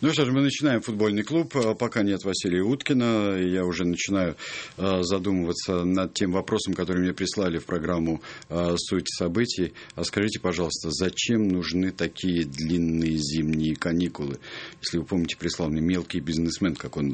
Ну что ж, мы начинаем футбольный клуб. Пока нет Василия Уткина. Я уже начинаю задумываться над тем вопросом, который мне прислали в программу «Суть событий». А скажите, пожалуйста, зачем нужны такие длинные зимние каникулы? Если вы помните, прислал мне мелкий бизнесмен, как он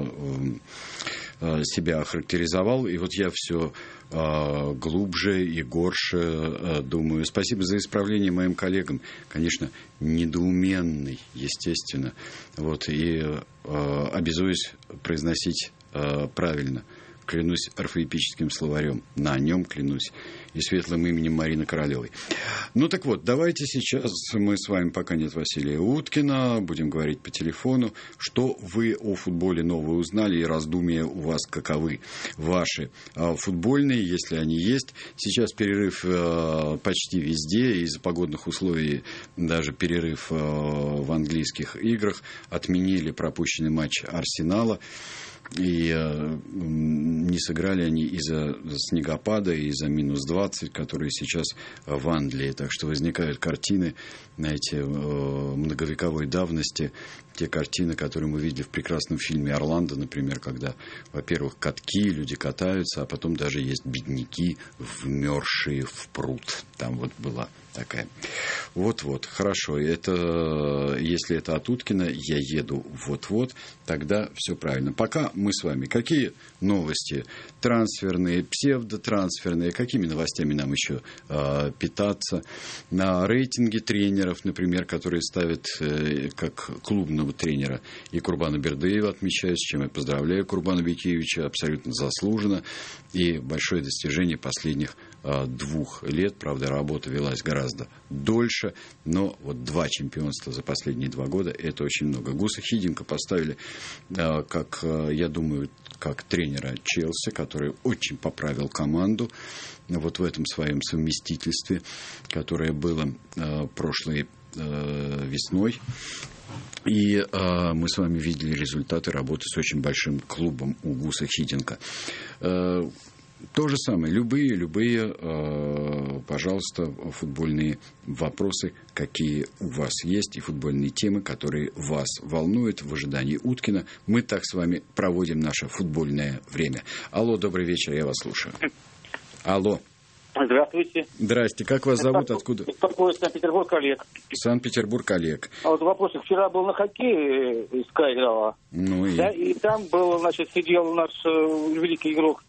себя охарактеризовал. И вот я все глубже и горше думаю. Спасибо за исправление моим коллегам. Конечно, недоуменный, естественно. Вот, и обязуюсь произносить правильно. Клянусь орфоэпическим словарем. На нем клянусь. И светлым именем Марины Королевой. Ну так вот, давайте сейчас мы с вами, пока нет Василия Уткина, будем говорить по телефону, что вы о футболе новое узнали и раздумья у вас каковы ваши футбольные, если они есть. Сейчас перерыв почти везде, из-за погодных условий даже перерыв в английских играх. Отменили пропущенный матч Арсенала. И не сыграли они из-за снегопада, из-за минус 20, которые сейчас в Англии. Так что возникают картины, знаете, многовековой давности. Те картины, которые мы видели в прекрасном фильме «Орландо», например, когда, во-первых, катки, люди катаются, а потом даже есть бедняки, вмерзшие в пруд. Там вот была такая. Вот-вот, хорошо. Это, если это от Уткина, я еду вот-вот, тогда все правильно. Пока мы с вами. Какие новости? Трансферные, псевдотрансферные. Какими новостями нам еще питаться? На рейтинге тренеров, например, которые ставят как клубного тренера и Курбана Бердыева отмечают, с чем я поздравляю Курбана Бекеевича, абсолютно заслуженно. И большое достижение последних 2 лет. Правда, работа велась гораздо дольше, но вот 2 чемпионства за последние 2 года – это очень много. Гуса Хидинка поставили, как, я думаю, как тренера Челси, который очень поправил команду вот в этом своем совместительстве, которое было прошлой весной. И мы с вами видели результаты работы с очень большим клубом у Гуса Хидинка. То же самое. Любые, пожалуйста, футбольные вопросы, какие у вас есть, и футбольные темы, которые вас волнуют в ожидании Уткина. Мы так с вами проводим наше футбольное время. Алло, добрый вечер, я вас слушаю. Алло. Здравствуйте. Здрасте. Как вас зовут? Откуда? Санкт-Петербург, Олег. Санкт-Петербург, Олег. А вот вопрос. Вчера был на хоккее, СКА играла. Ну и? Да, и там был, значит, сидел наш великий игрок.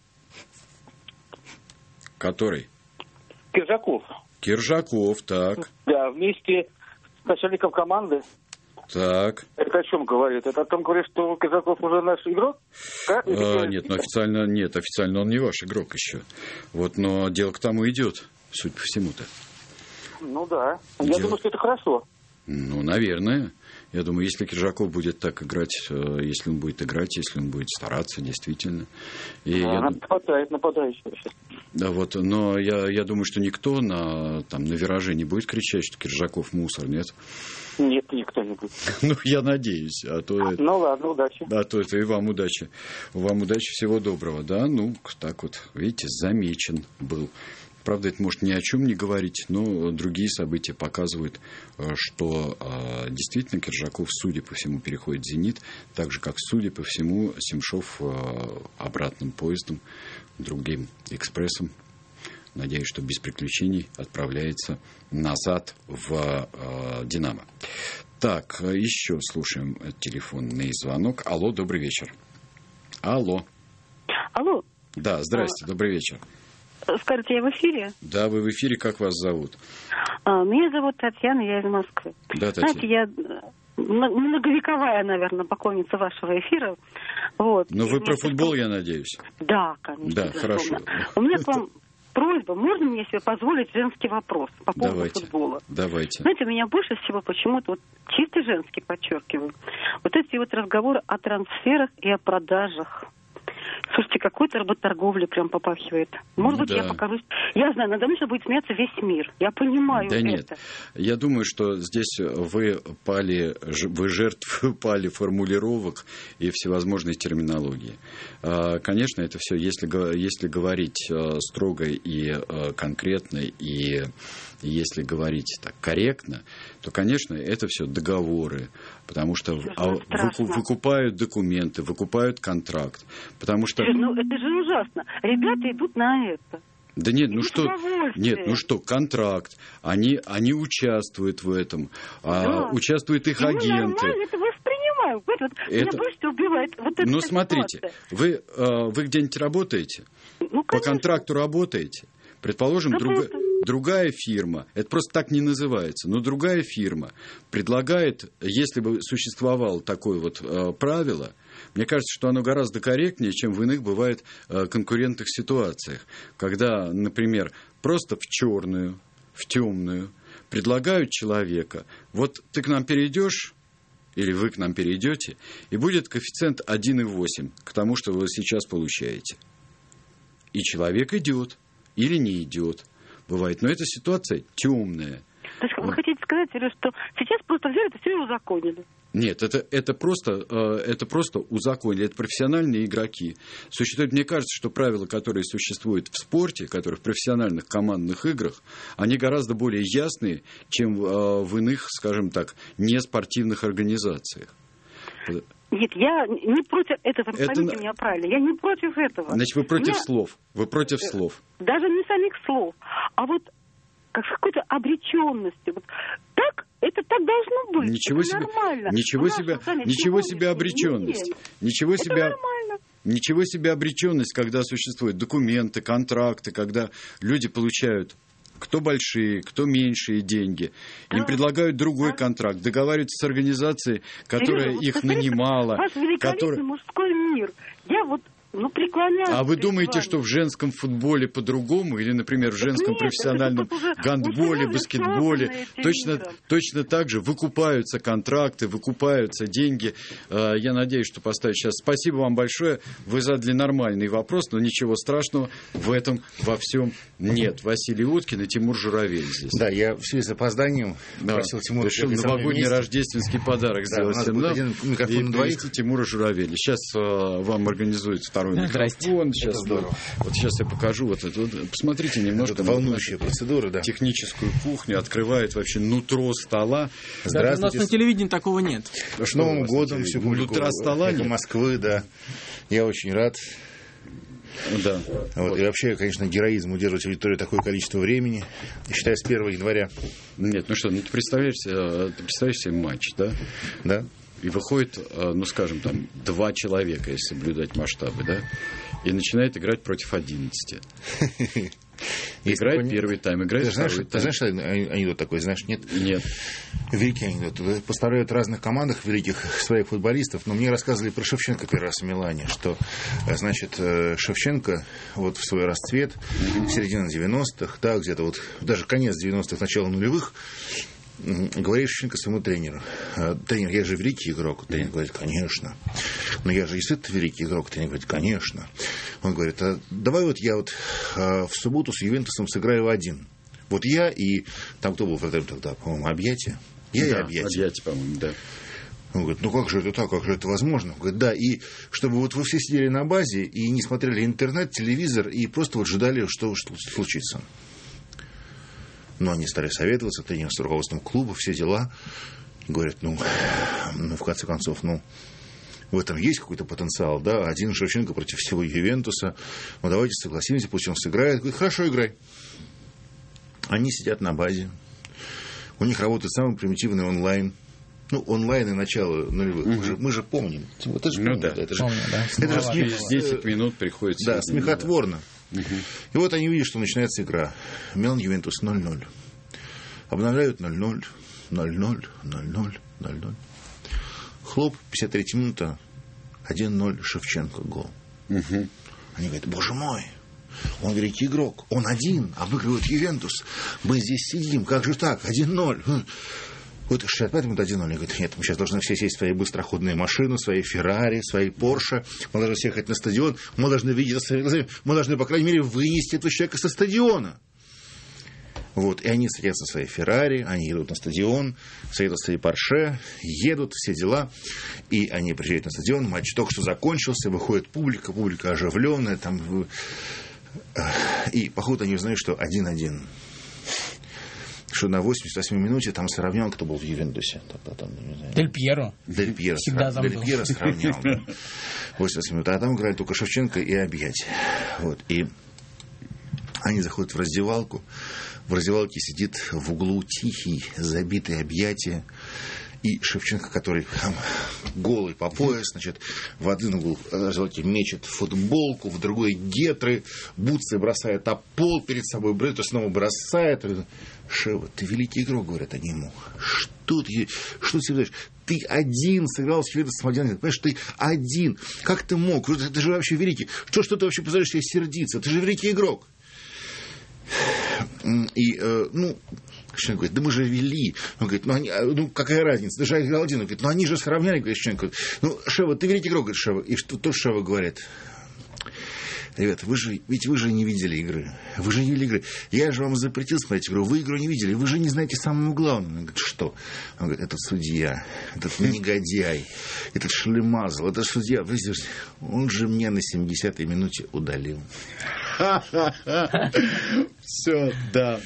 Который? Киржаков. Киржаков, так. Да, вместе с начальником команды. Так. Это о чем говорит? Это о том говорит, что Киржаков уже наш игрок? Нет, ну официально он не ваш игрок еще. Вот, но дело к тому идет, судя по всему-то. Ну да. Я думаю, что это хорошо. Ну, наверное. Я думаю, если Киржаков будет так играть, если он будет играть, если он будет стараться, действительно. И хватает нападающего сейчас. Да, вот, но я думаю, что никто на вираже не будет кричать, что Киржаков мусор, нет? Нет, никто не будет. Ну, я надеюсь. Ну, ладно, удачи. Да, то это и вам удачи. Вам удачи, всего доброго, да? Ну, так вот, видите, замечен был. Правда, это может ни о чем не говорить, но другие события показывают, что действительно Киржаков, судя по всему, переходит в «Зенит», так же, как, судя по всему, Семшов обратным поездом, другим экспрессом, надеюсь, что без приключений, отправляется назад в «Динамо». Так, еще слушаем телефонный звонок. Алло, добрый вечер. Алло. Алло. Да, здрасте, добрый вечер. Скажите, я в эфире? Да, вы в эфире. Как вас зовут? Меня зовут Татьяна, я из Москвы. Да, Татьяна. Знаете, я многовековая, наверное, поклонница вашего эфира. Вот. Но вы про футбол, я надеюсь? Да, конечно. Да, хорошо. У меня к вам просьба, можно мне себе позволить женский вопрос по поводу футбола? Давайте. Знаете, меня больше всего почему-то, вот чисто женский, подчеркиваю, вот эти вот разговоры о трансферах и о продажах. Слушайте, какой-то работорговли прям попахивает. Может быть, я покажусь. Я знаю, надо мной будет смеяться весь мир. Я понимаю это. Нет. Я думаю, что здесь вы жертвы пали формулировок и всевозможной терминологии. Конечно, это все, если говорить строго и конкретно, и если говорить так корректно, то, конечно, это все договоры, Потому что выкупают документы, выкупают контракт. Потому что... Ну, это же ужасно. Ребята идут на это. Да нет, контракт. Они участвуют в этом. Да. Участвуют их агенты. Мы нормально это воспринимаем. Меня больше убивает вот эта смотрите, вы где-нибудь работаете? Ну, по контракту работаете? Предположим, другая фирма, это просто так не называется, но другая фирма предлагает, если бы существовало такое вот правило, мне кажется, что оно гораздо корректнее, чем в иных бывает конкурентных ситуациях, когда, например, просто в черную, в темную предлагают человека, вот ты к нам перейдешь, или вы к нам перейдете, и будет коэффициент 1,8 к тому, что вы сейчас получаете. И человек идет. Или не идет. Бывает. Но эта ситуация темная. То есть вы хотите сказать, что сейчас просто взяли это все и узаконили? Нет, это просто узаконили. Это профессиональные игроки. Существует, мне кажется, что правила, которые существуют в спорте, которые в профессиональных командных играх, они гораздо более ясные, чем в иных, скажем так, неспортивных организациях. Нет, я не против этого, поймите меня правильно, я не против этого. Значит, вы против слов, вы против слов. Даже не самих слов, а вот как с какой-то обреченностью. Вот так, это так должно быть, ничего это себе, нормально. Ничего себе обреченность. Ничего себе обреченность, когда существуют документы, контракты, когда люди получают... Кто большие, кто меньшие деньги. Им предлагают другой контракт, договариваются с организацией, которая их нанимала. Ваш великолепный мужской мир. Я вот преклоняюсь. А вы думаете, что в женском футболе по-другому? Или, например, в женском профессиональном гандболе, баскетболе? Точно так же выкупаются контракты, выкупаются деньги. Я надеюсь, что поставить сейчас. Спасибо вам большое. Вы задали нормальный вопрос, но ничего страшного в этом во всем нет. Василий Уткин и Тимур Журавель здесь. Да, я в связи с опозданием просил Тимура... Решил новогодний рождественский подарок сделать всем нам. И привести Тимура Журавеля. Сейчас вам организуется второй микрофон. Сейчас, вот сейчас я покажу вот это. Посмотрите немножко. Это волнующая процедура, да. Техническую кухню. Открывает вообще нутро стола. Здравствуйте. У нас на телевидении такого нет. С Новым годом всю публику Москвы, да. Я очень рад. Да. Вот. И вообще, конечно, героизм удерживать аудиторию такое количество времени, считая с 1 января. Нет, ты представляешь себе матч, да? Да. И выходит, скажем, там, 2 человека, если соблюдать масштабы, да? И начинает играть против 11. Играет первый тайм, играет второй тайм. Ты знаешь анекдот такой, знаешь, нет? Нет. Великий анекдот. Поставляют в разных командах великих своих футболистов, но мне рассказывали про Шевченко первый раз в Милане, что, значит, Шевченко вот в свой расцвет, в середине 90-х, да, где-то вот даже конец 90-х, начало нулевых, говорит Шевченко своему тренеру: тренер, я же великий игрок. Тренер говорит: конечно. Но я же действительно великий игрок. Тренер говорит: конечно. Он говорит: давай вот я вот в субботу с Ювентусом сыграю один. Вот я и там кто был тогда, по-моему, Объятие. Я и Объятие. Объятие, по-моему, да. Он говорит: как же это так, как же это возможно? Он говорит: да, и чтобы вот вы все сидели на базе и не смотрели интернет, телевизор, и просто вот ждали, что случится. Но они стали советоваться, тренер с руководством клуба, все дела. Говорят, в конце концов, в этом есть какой-то потенциал, да, один Шевченко против всего Ювентуса. Давайте согласимся, пусть он сыграет. Говорит: хорошо, играй. Они сидят на базе. У них работает самый примитивный онлайн. Онлайн и начало нулевых. Мы же помним. Это же помним. Это же через 10 минут приходится. Да, смехотворно. И вот они видят, что начинается игра. Милан Ювентус 0-0. Обновляют 0-0, 0-0, 0-0, 0-0. Хлоп, 53 минута, 1-0, Шевченко, гол. Они говорят: боже мой, он великий игрок, он один, обыгрывает Ювентус. Мы здесь сидим, как же так, 1-0. Вот 65 минут 1-0. Они говорят: нет, мы сейчас должны все сесть в свои быстроходные машины, свои Феррари, свои Порше. Мы должны все ехать на стадион. Мы должны видеть своими глазами. Мы должны, по крайней мере, вынести этого человека со стадиона. Вот. И они садятся в свои Феррари, они едут на стадион, садятся в свои Порше, едут, все дела. И они приезжают на стадион, матч только что закончился, выходит публика оживленная. И, походу, они узнают, что 1-1. что на 88-й минуте там сравнял, кто был в Ювентусе. Дель Пьеро. Дель Пьеро сравнял. 88 минут. А там играли только Шевченко и Объятия. Вот. И они заходят в раздевалку. В раздевалке сидит в углу тихий, забитый Объятия. И Шевченко, который там, голый по пояс, значит, в один угол раздевалки мечет футболку, в другой гетры, бутсы бросает об пол перед собой, Бретто снова бросает. Шева, ты великий игрок, говорят они ему. Что ты знаешь? Ты один сыграл с Ювентусом 1-1. Понимаешь, ты один. Как ты мог? Ты же вообще великий. Что ты вообще позволяешь себе сердиться? Ты же великий игрок. И, Шевченко говорит, да мы же вели. Он говорит, какая разница? Ты же играл один. Он говорит, они же сравняли. Говорит, Шевченко, Шева, ты великий игрок, говорит Шева. И что то Шева говорит? Ребята, вы же не видели игры. Вы же не видели игры. Я же вам запретил смотреть игру. Вы игру не видели. Вы же не знаете самого главного. Он говорит, что? Он говорит, этот судья, этот негодяй, этот шлемазл, этот судья. Он же меня на 70-й минуте удалил. Все, да.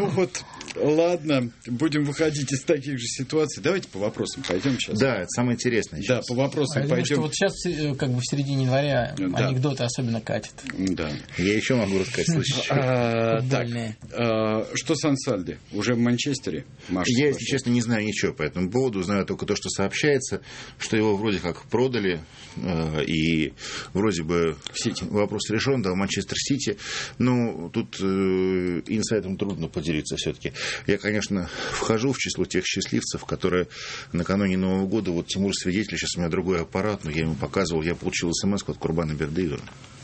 Ладно, будем выходить из таких же ситуаций. Давайте по вопросам пойдем сейчас. Да, это самое интересное сейчас. Да, по вопросам пойдем. Что вот сейчас, как бы в середине января, анекдоты особенно катят. Да. Я еще могу рассказать случай. Футбольные. Что с Ансальди? Уже в Манчестере? Я, если честно, не знаю ничего по этому поводу. Знаю только то, что сообщается, что его вроде как продали. И вроде бы вопрос решен, да, в Манчестер Сити. Но тут инсайдом трудно поделиться все-таки. Я, конечно, вхожу в число тех счастливцев, которые накануне Нового года, вот Тимур свидетель, сейчас у меня другой аппарат, но я ему показывал, я получил смс-ку от Курбана Бердыева.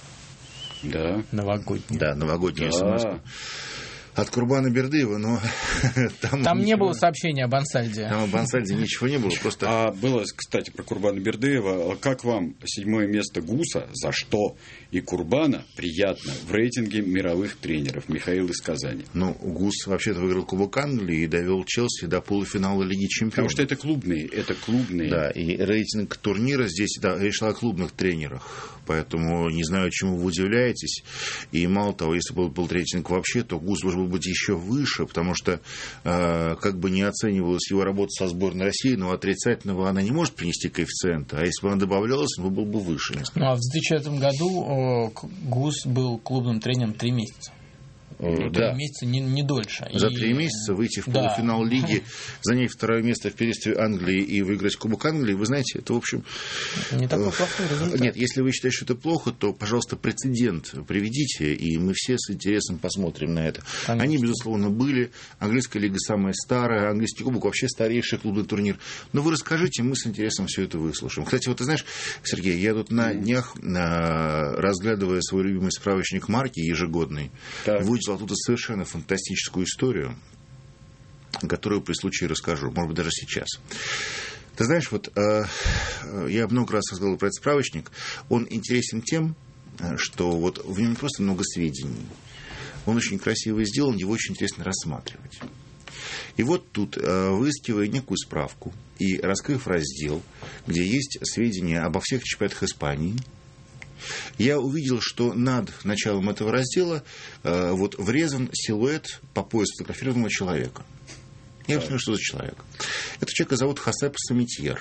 Да. Новогодний. Да, новогоднюю смс-ку. От Курбана Бердыева, но там не было сообщения об Ансальде. Там об Ансальде ничего не было. Просто... было, кстати, про Курбана Бердыева. Как вам 7-е место Гуса? За что? И Курбана приятно в рейтинге мировых тренеров. Михаил из Казани. Гус вообще-то выиграл Кубок Англии и довел Челси до полуфинала Лиги Чемпионов. Потому что это клубные. Да, и рейтинг турнира здесь, речь шла о клубных тренерах. Поэтому не знаю, чему вы удивляетесь. И мало того, если бы был рейтинг вообще, то Гус должен был быть еще выше, потому что как бы не оценивалась его работа со сборной России, но отрицательного она не может принести коэффициента. А если бы она добавлялась, он был бы выше. А в 2009 году Гус был клубным тренером 3 месяца. 3 месяца, не дольше. За 3 месяца выйти в полуфинал лиги, занять 2-е место в первенстве Англии и выиграть Кубок Англии, вы знаете, это, в общем... Не такой плохой результат. Нет, если вы считаете, что это плохо, то, пожалуйста, прецедент приведите, и мы все с интересом посмотрим на это. Конечно. Они, безусловно, были. Английская лига самая старая, английский кубок вообще старейший клубный турнир. Но вы расскажите, мы с интересом все это выслушаем. Кстати, вот ты знаешь, Сергей, я тут на днях, разглядывая свой любимый справочник марки ежегодный, выделил оттуда совершенно фантастическую историю, которую при случае расскажу, может быть, даже сейчас. Ты знаешь, вот я много раз рассказывал про этот справочник. Он интересен тем, что вот в нем просто много сведений. Он очень красиво сделан, его очень интересно рассматривать. И вот тут, выискивая некую справку и раскрыв раздел, где есть сведения обо всех чемпионатах Испании, я увидел, что над началом этого раздела врезан силуэт по пояс фотографированного человека. Я посмотрю, что за человек. Этого человека зовут Хосеп Самитьер.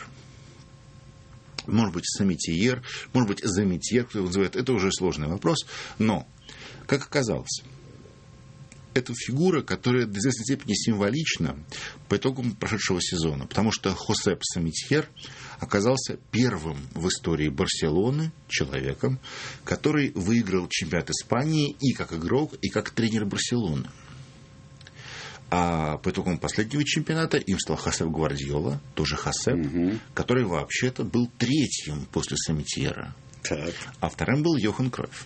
Может быть, Самитьер, может быть, Заметьер, кто его называет. Это уже сложный вопрос. Но, как оказалось, это фигура, которая до известной степени символична по итогам прошедшего сезона. Потому что Хосеп Самитьер оказался первым в истории Барселоны человеком, который выиграл чемпионат Испании и как игрок, и как тренер Барселоны. А по итогам последнего чемпионата им стал Хосеп Гвардиола, тоже Хосеп, который вообще-то был 3-м после Самитьера. А 2-м был Йохан Кройф.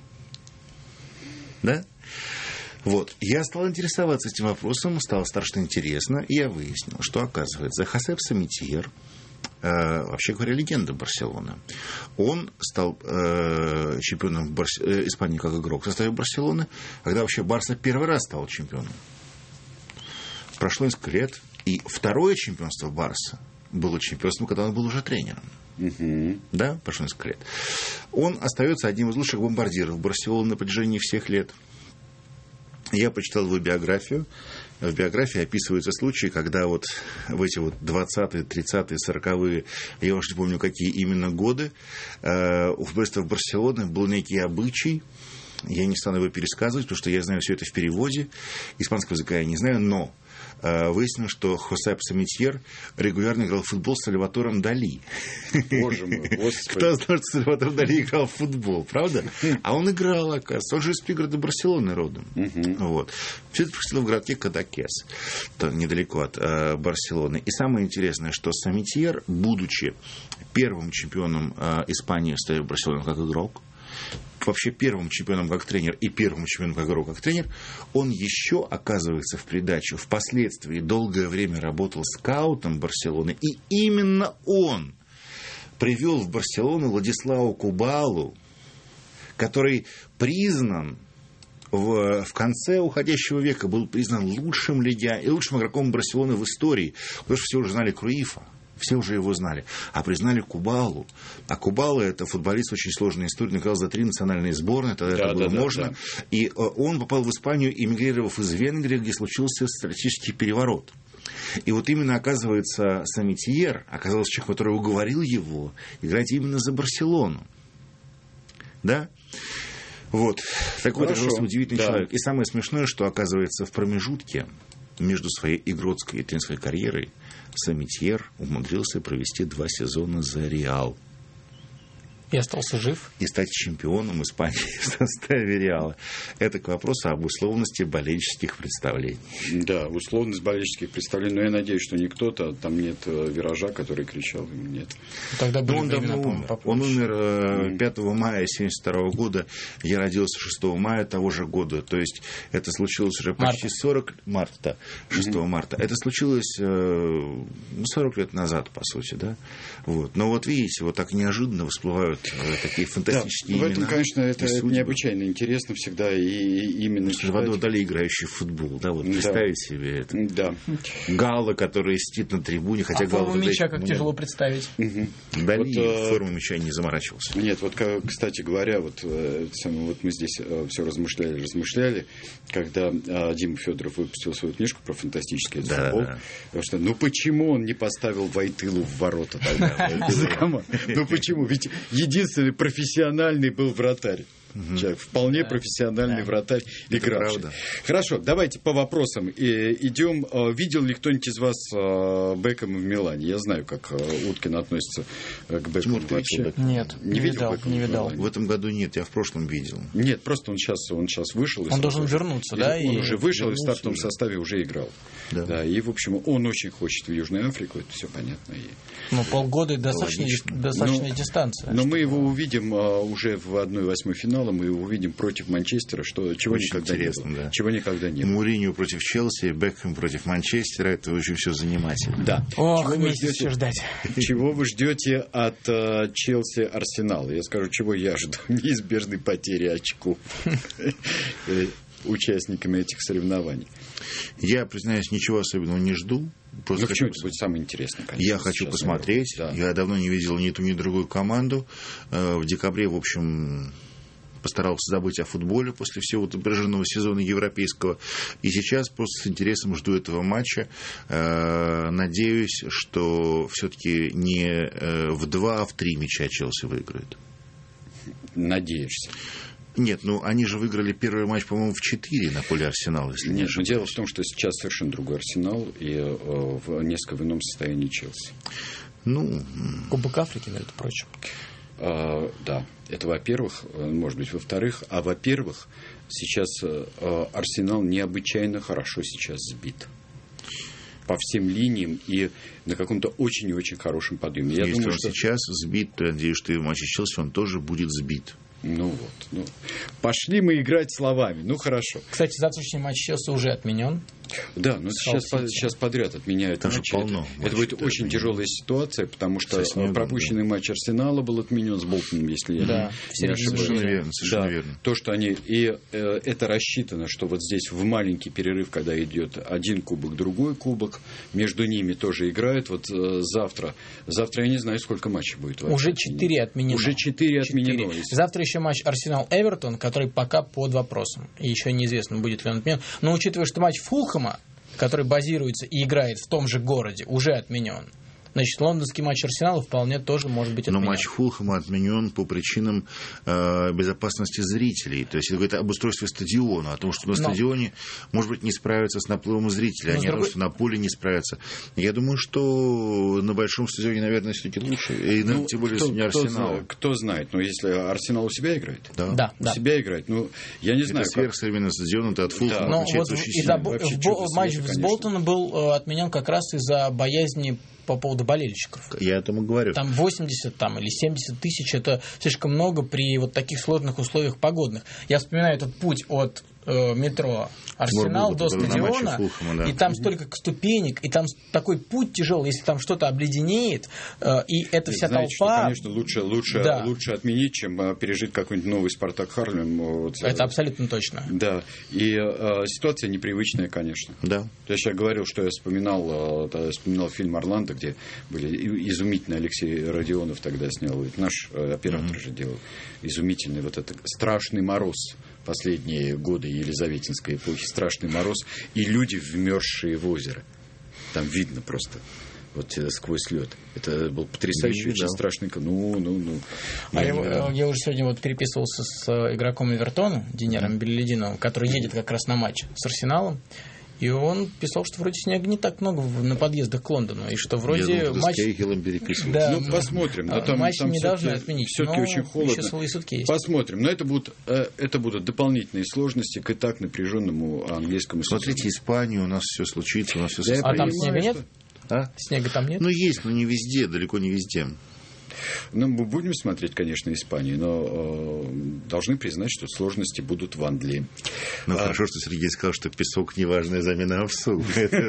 Да? Вот. Я стал интересоваться этим вопросом, стало страшно интересно, и я выяснил, что, оказывается, Хосеп Самитьер, вообще говоря, легенда Барселоны. Он стал чемпионом Испании как игрок в составе Барселоны, когда вообще Барса первый раз стал чемпионом. Прошло несколько лет, и 2-е чемпионство Барса было чемпионством, когда он был уже тренером. Да, прошло несколько лет. Он остается одним из лучших бомбардиров Барселоны на протяжении всех лет. Я почитал его биографию, в биографии описываются случаи, когда вот в эти вот 20-е, 30-е, 40-е, я уж не помню, какие именно годы, у футболистов Барселоны был некий обычай. Я не стану его пересказывать, потому что я знаю все это в переводе. Испанского языка я не знаю, но выяснилось, что Хосе Самитьер регулярно играл в футбол с Сальватором Дали. Боже мой, господи. Кто знает, что Сальватор Дали играл в футбол, правда? А он играл, оказывается. Он же из пригорода Барселоны родом. Вот. Все это происходило в городке Кадакес, недалеко от Барселоны. И самое интересное, что Самитьер, будучи первым чемпионом Испании в истории Барселоны как игрок, вообще первым чемпионом как тренер и первым чемпионом как игрок как тренер, он еще, оказывается, в придачу, впоследствии долгое время работал скаутом Барселоны, и именно он привел в Барселону Владислава Кубалу, который признан в конце уходящего века, был признан лучшим игроком Барселоны в истории, потому что все уже знали Круифа. Все уже его знали. А признали Кубалу. А Кубала — это футболист с очень сложной историей. Он играл за 3 национальные сборные. Тогда это было можно. Да. И он попал в Испанию, эмигрировав из Венгрии, где случился стратегический переворот. И вот именно, оказывается, Самитьер оказался человек, который уговорил его играть именно за Барселону. Да? Вот. Такой ужасно удивительный человек. И самое смешное, что, оказывается, в промежутке между своей игротской и тренерской карьерой Самитьер умудрился провести 2 сезона за Реал. И остался жив. И стать чемпионом Испании в составе Реала. Это к вопросу об условности болельческих представлений. Да, условность болельческих представлений. Но я надеюсь, что не кто-то, там нет виража, который кричал. Нет. Тогда были он давно умер. Он умер 5 мая 1972 года. Я родился 6 мая того же года. То есть это случилось уже почти 6 марта. Это случилось 40 лет назад, по сути. Да? Вот. Но вот видите, вот так неожиданно всплывают такие фантастические имена. В этом, конечно, это необычайно интересно всегда. И именно Сальвадор Дали, играющий в футбол. Да, вот представить себе это. Да. Гала, который сидит на трибуне, хотя форму мяча как тяжело представить. Дали в форму мяча не заморачивался. Нет, вот, кстати говоря, вот мы здесь все размышляли, когда Дима Федоров выпустил свою книжку про фантастический футбол. Потому что, почему он не поставил Войтылу в ворота тогда? Ну почему? Ведь единственный профессиональный был вратарь. Вполне профессиональный вратарь, игравший. Хорошо, давайте по вопросам идем. Видел ли кто-нибудь из вас Бекхэма в Милане? Я знаю, как Уткин относится к Бекхэму. Нет, не видал. В этом году нет, я в прошлом видел. Нет, просто он сейчас вышел. Он должен вернуться, да? Он уже вышел и в стартовом составе уже играл. Да, и, в общем, он очень хочет в Южную Африку, это все понятно. Полгода достаточная дистанция. Но мы его увидим уже в 1/8 финала. Мы его увидим против Манчестера, чего никогда не было. Да. Чего никогда не было. Муриньо против Челси, Бекхэм против Манчестера. Это очень все занимательно. Да. Месяц еще ждать. Чего вы ждете от Челси Арсенала? Я скажу, чего я жду. Неизбежной потери очков участниками этих соревнований. Я, признаюсь, ничего особенного не жду. Просто почему-то будет самое интересное, конечно. Я хочу посмотреть. Да. Я давно не видел ни ту, ни другую команду. В декабре, в общем, постарался забыть о футболе после всего напряженного сезона европейского. И сейчас просто с интересом жду этого матча. Надеюсь, что все-таки не в 2, а в 3 мяча Челси выиграет. Надеешься? Нет, они же выиграли первый матч, по-моему, в 4 на поле Арсенала, если не ошибаюсь. Дело в том, что сейчас совершенно другой Арсенал и в несколько в ином состоянии Челси. Кубок Африки, между прочим. Да, это во-первых, может быть, во-вторых. А во-первых, сейчас Арсенал необычайно хорошо сейчас сбит. По всем линиям и на каком-то очень и очень хорошем подъеме. Если он сейчас сбит, то я надеюсь, что и в матче с Челси он тоже будет сбит. Пошли мы играть словами. Хорошо. Кстати, завтрашний матч Челси уже отменен. Да, сейчас подряд отменяют матчи. Это будет очень тяжелая ситуация, потому что пропущенный матч Арсенала был отменен с Болтоном, если я не ошибаюсь. Совершенно верно. То, что они... И это рассчитано, что вот здесь в маленький перерыв, когда идет один кубок, другой кубок, между ними тоже играют. Вот завтра я не знаю, сколько матчей будет. Уже 4 отменено. Уже 4 отменено. Завтра еще матч Арсенал-Эвертон, который пока под вопросом. И еще неизвестно, будет ли он отменен. Но учитывая, что матч Фулхэма, который базируется и играет в том же городе, уже отменен. Значит, лондонский матч Арсенала вполне тоже может быть отменен. Но матч Фулхэма отменен по причинам безопасности зрителей. То есть это говорит об устройстве стадиона, о том, что на стадионе, может быть, не справятся с наплывом зрителей, а не о том, что на поле не справятся. Я думаю, что на большом стадионе, наверное, все-таки лучше. И, тем более, если не Арсенал. Кто знает, но если Арсенал у себя играет? Да. У себя играет. Я не знаю. Это сверхсовременный стадион, это от Фулхэма отличается очень сильно. Матч с Болтоном был отменен как раз из-за боязни по поводу болельщиков. Я этому говорю. Там 80 или 70 тысяч, это слишком много при вот таких сложных условиях погодных. Я вспоминаю этот путь от метро Арсенал до стадиона, Фулхэма, и там столько ступенек, и там такой путь тяжелый, если там что-то обледенеет, и это вся толпа... Что, конечно, лучше отменить, чем пережить какой-нибудь новый «Спартак» Харлем. Это абсолютно точно. Да, и ситуация непривычная, конечно. Да. Я сейчас говорил, что я вспоминал фильм «Орландо», где были изумительный Алексей Родионов тогда снял, наш оператор же делал, изумительный вот этот «Страшный мороз». Последние годы Елизаветинской эпохи, страшный мороз, и люди, вмерзшие в озеро. Там видно просто вот сквозь лед. Это был потрясающий, очень страшный. Я уже сегодня переписывался с игроком Эвертона, Динером Беллидиновым, который едет как раз на матч с Арсеналом. И он писал, что вроде снега не так много на подъездах к Лондону, и что вроде матч... Да, посмотрим. Матч не должны отменить. Все-таки очень холодно. Еще свои сутки есть. Посмотрим. Но это будут дополнительные сложности к и так напряженному английскому сезону. Смотрите, Испанию, у нас все случится, у нас все состоится. А там снега нет? Снега там нет? Есть, но не везде, далеко не везде. Мы будем смотреть, конечно, Испанию, но должны признать, что сложности будут в Англии. Хорошо, что Сергей сказал, что песок — неважная замена овсу.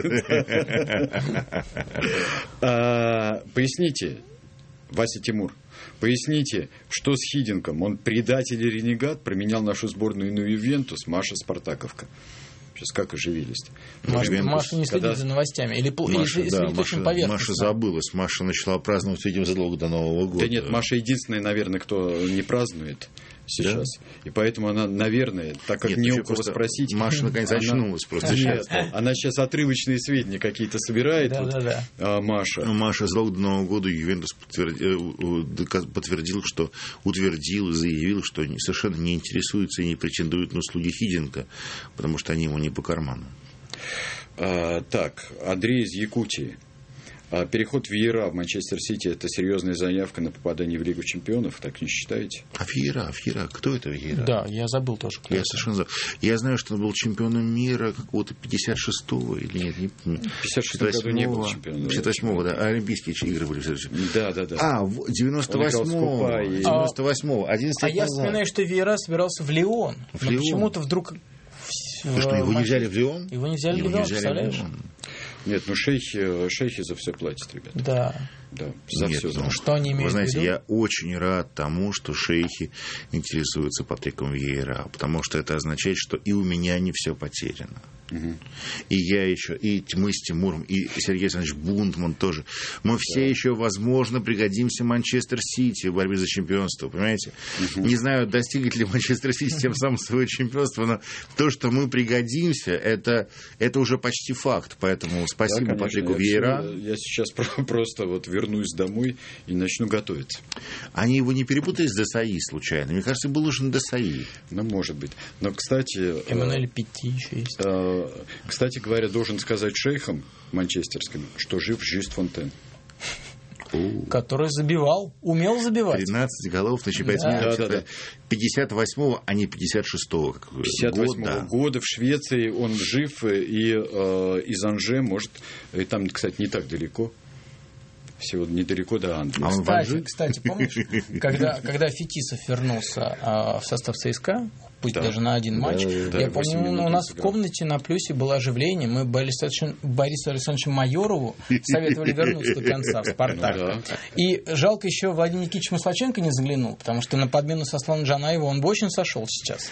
Поясните, Вася Тимур, поясните, что с Хидинком? Он предатель и ренегат, променял нашу сборную на Ювентус, Маша Спартаковка. Сейчас как оживились. Маша не следит за новостями. Или следит очень поверхностно. Маша забылась. Маша начала праздновать, видимо, задолго до Нового года. Да нет, Маша единственная, наверное, кто не празднует сейчас. Да? И поэтому она, наверное, так как не у кого спросить... Маша наконец очнулась просто сейчас. Она сейчас отрывочные сведения какие-то собирает. Маша. Маша задолго до Нового года Ювентус подтвердил, что утвердил и заявил, что они совершенно не интересуются и не претендуют на услуги Хидинка, потому что они ему не по карману. Так, Андрей из Якутии. Переход Виейра в Манчестер Сити — это серьезная заявка на попадание в Лигу чемпионов, так не считаете? Виейра, кто это Виейра? Да, я забыл тоже. Я совершенно забыл. Я знаю, что он был чемпионом мира какого-то 56-го или нет, в 56-м году не был чемпионом. 58-го, да, Олимпийские игры были. Да. 98-го, 11 А я вспоминаю, что Виейра собирался в Лион. Но почему-то вдруг... Что, его не взяли в Лион? Его не взяли в Лион, представляешь? Нет, шейхи за все платят, ребята. Да. За все. Что они имеют в виду? Вы знаете, я очень рад тому, что шейхи интересуются Патриком Виейра, потому что это означает, что и у меня не все потеряно. Угу. И я еще, и мы с Тимуром, и Сергей Александрович Бунтман тоже. Мы все еще, возможно, пригодимся Манчестер Сити в борьбе за чемпионство, понимаете? Угу. Не знаю, достигнет ли Манчестер Сити тем самым своего чемпионства, но то, что мы пригодимся, это уже почти факт. Поэтому спасибо Патрику Виейра. Я сейчас просто вернусь домой и начну готовиться. Они его не перепутали с Десаи случайно? Мне кажется, был уже Десаи. Может быть. Но, кстати... Эммануэль Петти еще есть. Кстати говоря, должен сказать шейхам манчестерским, что жив Жюст Фонтен. Который умел забивать. 13 голов на чемпионате мира. 58-го, а не 56-го. 58-го года в Швеции он жив, и из Анже может... И там, кстати, не так далеко. Всего недалеко до Англии. Кстати, помнишь, когда Фетисов вернулся в состав ЦСКА, пусть даже на один матч, я помню, у нас в комнате на Плюсе было оживление, мы Борису Александровичу Майорову советовали вернуться до конца в «Спартак». И жалко еще Владимир Никитич Маслаченко не заглянул, потому что на подмену со Славом Джанаева он бы очень сошел сейчас.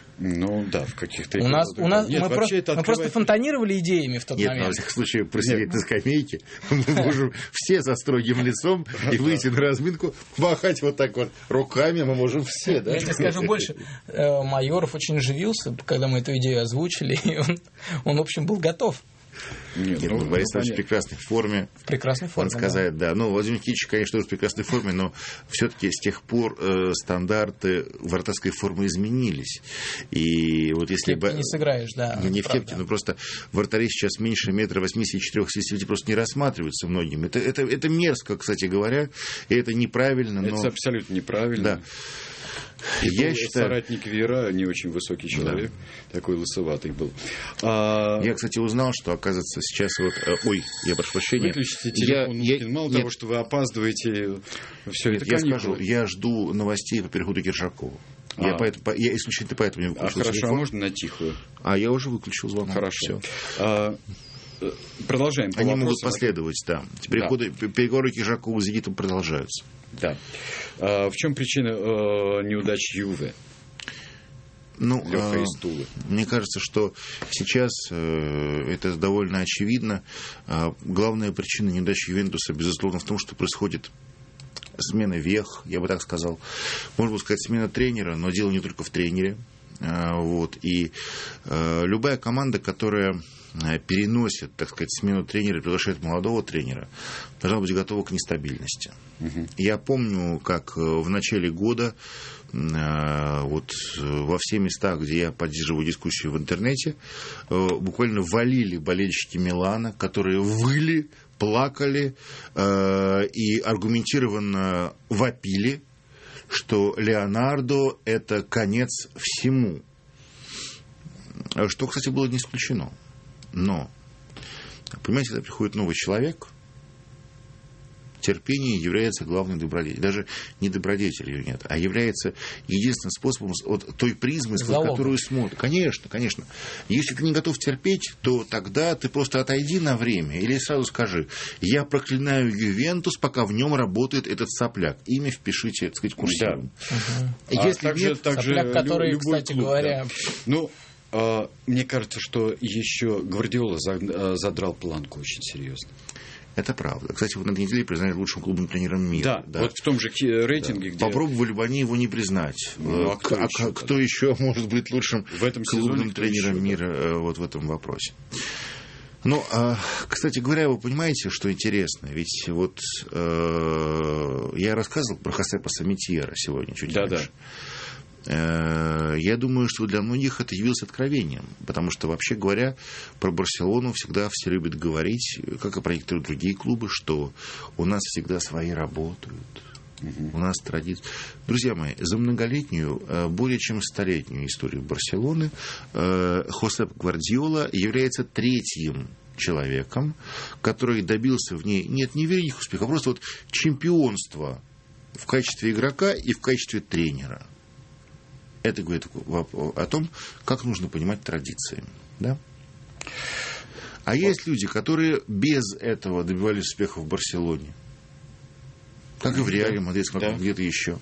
В каких-то... Мы просто фонтанировали идеями в тот момент. Во всяком случае, просидеть на скамейке мы можем все со строгим лицом и выйти на разминку, махать вот так вот руками мы можем все, да? Я тебе скажу больше. Майоров очень оживился, когда мы эту идею озвучили, и он в общем, был готов. Нет, Борис Иванович в прекрасной форме. В прекрасной форме, он сказать, да. Ну, Владимир Никитич, конечно, тоже в прекрасной форме, но все-таки с тех пор стандарты вратарской формы изменились. И вот если в кепке не сыграешь, да. Не в кепке, но просто вратари сейчас меньше 1,84 м просто не рассматриваются многим. Это мерзко, кстати говоря, и это неправильно. Это абсолютно неправильно. Да. Я считаю, соратник Вера не очень высокий человек, такой лысоватый был. Я, кстати, узнал, что, оказывается, сейчас вот... Ой, я прошу прощения. Выключите телефон. Мало того, что вы опаздываете, все это я скажу, я жду новостей по переходу Киржакова. Я исключительно поэтому не выключил хорошо, телефон. А можно на тихую? Я уже выключил звонок. Хорошо. Продолжаем. Они могут последовать, да. Переговоры Киржакова с Зенитом продолжаются. Да. В чем причина неудач Юве? Легкая из Тулы. Мне кажется, что сейчас это довольно очевидно. Главная причина неудачи Ювентуса, безусловно, в том, что происходит смена вех, я бы так сказал. Можно было сказать, смена тренера, но дело не только в тренере. И любая команда, которая переносит, так сказать, смену тренера и приглашает молодого тренера, должна быть готова к нестабильности. Я помню, как в начале года во все места, где я поддерживаю дискуссию в интернете, буквально валили болельщики Милана, которые выли, плакали и аргументированно вопили, что Леонардо – это конец всему. Что, кстати, было не исключено. Но, понимаете, когда приходит новый человек, терпение является главной добродетелью. Даже не добродетелью нет, а является единственным способом от той призмы, сквозь которую смотрят. Конечно, конечно. Если ты не готов терпеть, то тогда ты просто отойди на время или сразу скажи: я проклинаю Ювентус, пока в нем работает этот сопляк. Имя впишите, так сказать, курсивом. Да. Если нет, сопляк, который, кстати говоря... Мне кажется, что еще Гвардиола задрал планку очень серьезно. Это правда. Кстати, на этой неделе признали лучшим клубным тренером мира. Да, вот в том же рейтинге, где... Попробовали бы они его не признать. Кто еще может быть лучшим клубным тренером мира в этом вопросе? Кстати говоря, вы понимаете, что интересно? Ведь я рассказывал про Хосепа Самитьера сегодня чуть раньше. Я думаю, что для многих это явилось откровением, потому что, вообще говоря, про Барселону всегда все любят говорить, как и про некоторые другие клубы, что у нас всегда свои работают, у нас традиция. Друзья мои, за многолетнюю, более чем столетнюю историю Барселоны Хосеп Гвардиола является третьим человеком, который добился в ней, не великих успехов, а просто чемпионства в качестве игрока и в качестве тренера. Это говорит о том, как нужно понимать традиции. Да? А есть люди, которые без этого добивались успеха в Барселоне. Как и в Реале Мадридском, как где-то еще.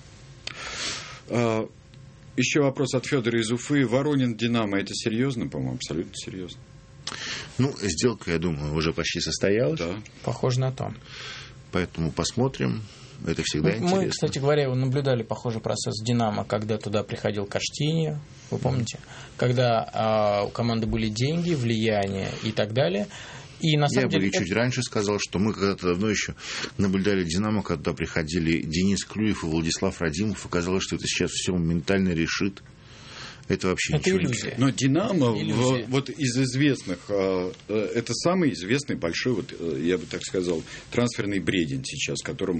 Еще вопрос от Федора из Уфы. Воронин Динамо — это серьезно? По-моему, абсолютно серьезно. Сделка, я думаю, уже почти состоялась. Да. Похоже на то. Поэтому посмотрим. Это всегда интересно. Мы, кстати говоря, наблюдали похожий процесс в «Динамо», когда туда приходил Каштиньо, вы помните? Когда у команды были деньги, влияние и так далее. И на самом деле... чуть раньше сказал, что мы когда-то давно еще наблюдали «Динамо», когда приходили Денис Клюев и Владислав Радимов, и казалось, что это сейчас все моментально решит. Это вообще ничего не решит. Но «Динамо» из известных, это самый известный большой, я бы так сказал, трансферный бредень сейчас, которым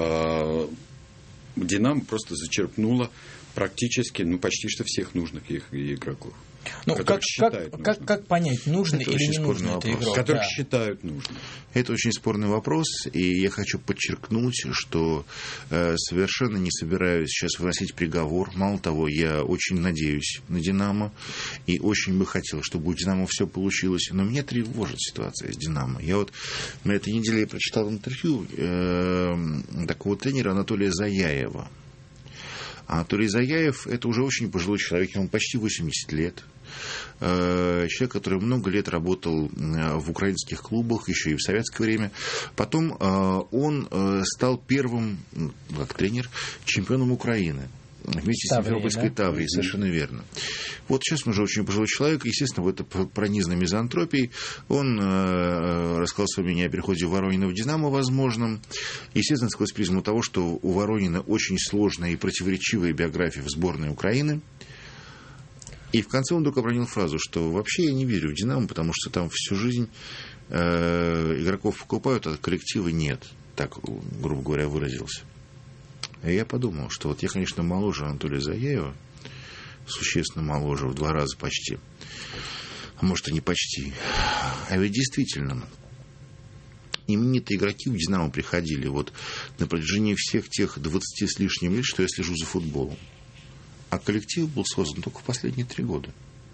«Динамо» просто зачерпнуло практически, почти что всех нужных их игроков. Как понять, нужный или не нужный это игрок? Которых считают нужным. Это очень спорный вопрос, и я хочу подчеркнуть, что совершенно не собираюсь сейчас выносить приговор. Мало того, я очень надеюсь на «Динамо» и очень бы хотел, чтобы у «Динамо» все получилось. Но меня тревожит ситуация с «Динамо». Я на этой неделе прочитал интервью такого тренера Анатолия Заяева. Анатолий Заяев – это уже очень пожилой человек, ему почти 80 лет. Человек, который много лет работал в украинских клубах, еще и в советское время. Потом он стал первым, как тренер, чемпионом Украины вместе с Симферопольской Таврией, совершенно верно. Вот сейчас он уже очень пожилой человек, естественно, это пронизано мизантропией. Он рассказал свое мнение о переходе Воронина в «Динамо» возможном. Естественно, сквозь призму того, что у Воронина очень сложная и противоречивая биография в сборной Украины. И в конце он только обронил фразу, что вообще я не верю в «Динамо», потому что там всю жизнь игроков покупают, а коллектива нет. Так, грубо говоря, выразился. И я подумал, что вот я, конечно, моложе Анатолия Заяева, существенно моложе, в 2 раза почти. А может, и не почти. А ведь действительно, именитые игроки в «Динамо» приходили вот на протяжении всех тех 20 с лишним лет, что я слежу за футболом. А коллектив был создан только в последние 3 года.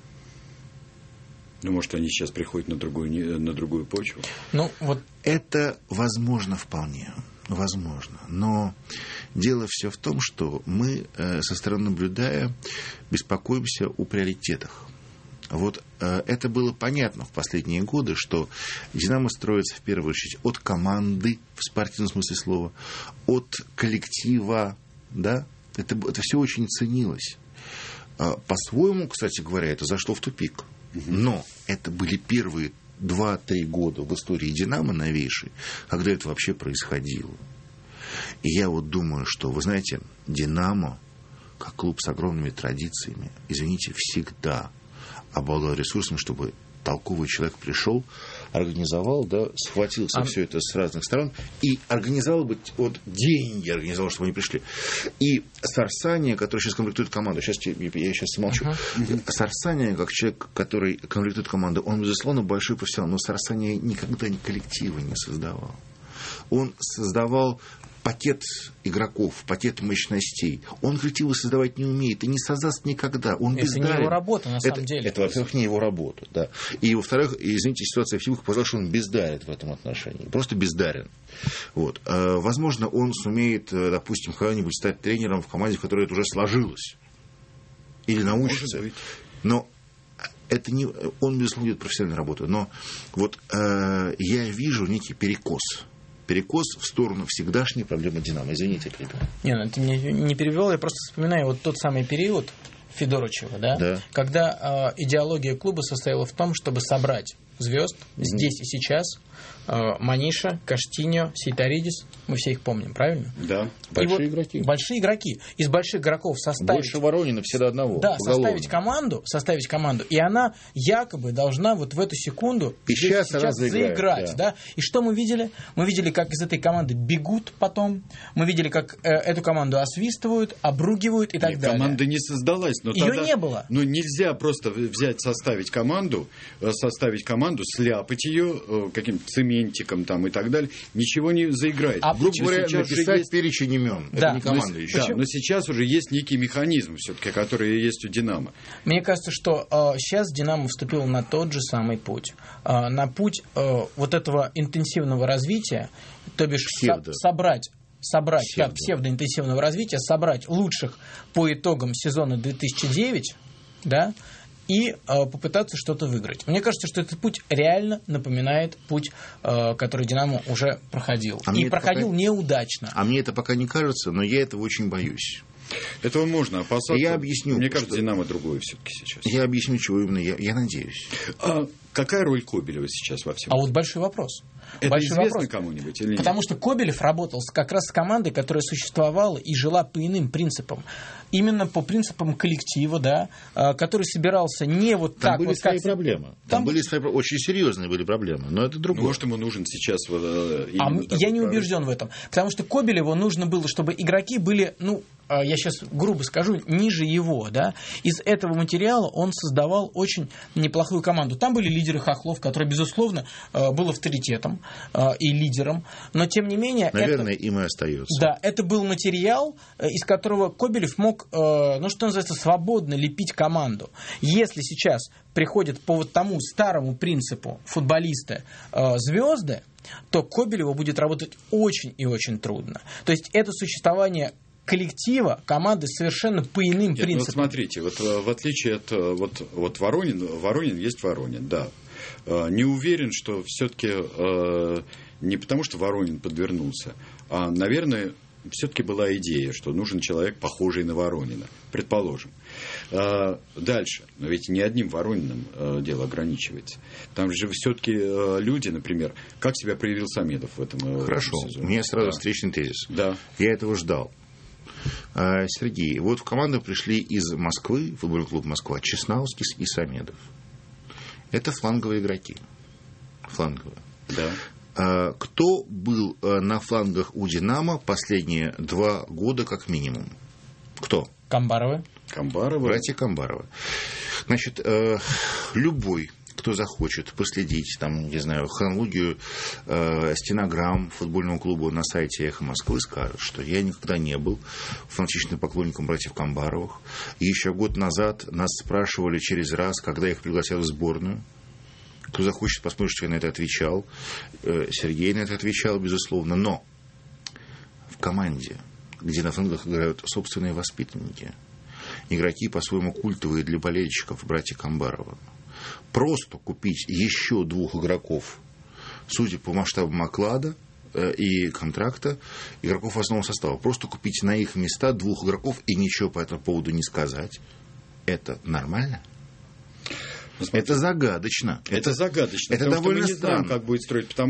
Ну, может, они сейчас приходят на другую почву? Ну, вот это возможно вполне. Возможно. Но дело все в том, что мы, со стороны наблюдая, беспокоимся о приоритетах. Вот это было понятно в последние годы, что «Динамо» строится в первую очередь от команды, в спортивном смысле слова, от коллектива, да? Это все очень ценилось. По-своему, кстати говоря, это зашло в тупик. Но это были первые 2-3 года в истории «Динамо» новейшей, когда это вообще происходило. И я вот думаю, что, вы знаете, «Динамо», как клуб с огромными традициями, извините, всегда обладал ресурсами, чтобы толковый человек пришел, организовал, да, схватился все это с разных сторон и организовал бы вот деньги, организовал, чтобы они пришли. И Сарсания, который сейчас комплектует команду, я сейчас замолчу. Сарсания, как человек, который комплектует команду, он, безусловно, большой профессионал, но Сарсания никогда ни коллектива не создавал. Он создавал пакет игроков, пакет мощностей. Он коллективы создавать не умеет и не создаст никогда. Он бездарен. Это не его работа, на самом деле. Это, во-первых, не его работа. Да. И, во-вторых, извините, ситуация в Химках показала, что он бездарен в этом отношении. Просто бездарен. Вот. Возможно, он сумеет, допустим, когда-нибудь стать тренером в команде, в которой это уже сложилось. Или научится. Но это не... Он, безусловно, делает профессиональную работу. Но вот я вижу некий перекос в сторону всегдашней проблемы «Динамо». Извините, перебил. Ты меня не перевел, я просто вспоминаю вот тот самый период Федорычева, да? Когда идеология клуба состояла в том, чтобы собрать звезд здесь и сейчас. Маниша, Каштиньо, Сейторидис, мы все их помним, правильно? Да, большие игроки. Большие игроки. Из больших игроков составить... Больше Воронина все до одного. Да, составить команду, и она якобы должна вот в эту секунду и сейчас заиграть. Да. И что мы видели? Мы видели, как из этой команды бегут потом, мы видели, как эту команду освистывают, обругивают и так далее. Команда не создалась. Но ее не было. Ну, нельзя просто взять, составить команду, сляпать ее каким-то цементиком там и так далее, ничего не заиграет. Грубо говоря, написать перечень имен. Да. Это не команда еще. Да, но сейчас уже есть некий механизм, все-таки, который есть у «Динамо». Мне кажется, что сейчас «Динамо» вступил на тот же самый путь. На путь вот этого интенсивного развития, то бишь собрать псевдоинтенсивного развития, собрать лучших по итогам сезона 2009, да, и попытаться что-то выиграть. Мне кажется, что этот путь реально напоминает путь, который «Динамо» уже проходил. И проходил неудачно. А мне это пока не кажется, но я этого очень боюсь. Этого можно опасаться. Я объясню. Мне кажется, «Динамо» другое все-таки сейчас. Я объясню, чего именно я надеюсь. Какая роль Кобелева сейчас во всем? Вот большой вопрос. Это известно кому-нибудь или нет? Потому что Кобелев работал как раз с командой, которая существовала и жила по иным принципам. Именно по принципам коллектива, да, который собирался не вот там так были вот... Свои проблемы. Там были свои проблемы. Очень серьезные были проблемы, но это другое. Может, ему нужен сейчас... я не убежден в этом. Потому что Кобелеву нужно было, чтобы игроки были, я сейчас грубо скажу, ниже его, да. Из этого материала он создавал очень неплохую команду. Там были лидеры Хохлов, который, безусловно, был авторитетом и лидером, но тем не менее... Наверное, им и остается. Да, это был материал, из которого Кобелев мог, что называется, свободно лепить команду. Если сейчас приходят по вот тому старому принципу футболисты звезды, то Кобелеву будет работать очень и очень трудно. То есть это существование коллектива, команды совершенно по иным принципам. Вот смотрите, вот в отличие от Воронин есть Воронин, да. Не уверен, что все-таки не потому, что Воронин подвернулся, а, наверное, все-таки была идея, что нужен человек, похожий на Воронина. Предположим. Дальше. Но ведь не одним Ворониным дело ограничивается. Там же все-таки люди, например, как себя проявил Самедов в этом Хорошо. сезоне? У меня сразу встречный тезис. Да. Я этого ждал. Сергей, вот в команду пришли из Москвы, футбольный клуб Москва, Чеснаускис и Самедов. Это фланговые игроки. Фланговые. Да. Кто был на флангах у «Динамо» последние 2 года как минимум? Кто? Камбаровы. Братья Камбаровы. Значит, любой, кто захочет последить, там, не знаю, хронологию стенограмм футбольного клуба на сайте «Эхо Москвы», скажет, что я никогда не был фанатичным поклонником братьев Камбаровых. И еще год назад нас спрашивали через раз, когда их пригласят в сборную. Кто захочет, посмотрит, что я на это отвечал. Сергей на это отвечал, безусловно. Но в команде, где на флангах играют собственные воспитанники, игроки по-своему культовые для болельщиков, братья Камбарова, просто купить еще 2 игроков, судя по масштабам оклада и контракта, игроков основного состава, просто купить на их места 2 игроков и ничего по этому поводу не сказать, это нормально? Это загадочно. Это загадочно. Это потому довольно что мы не знаем, странно. как будет строить. Потому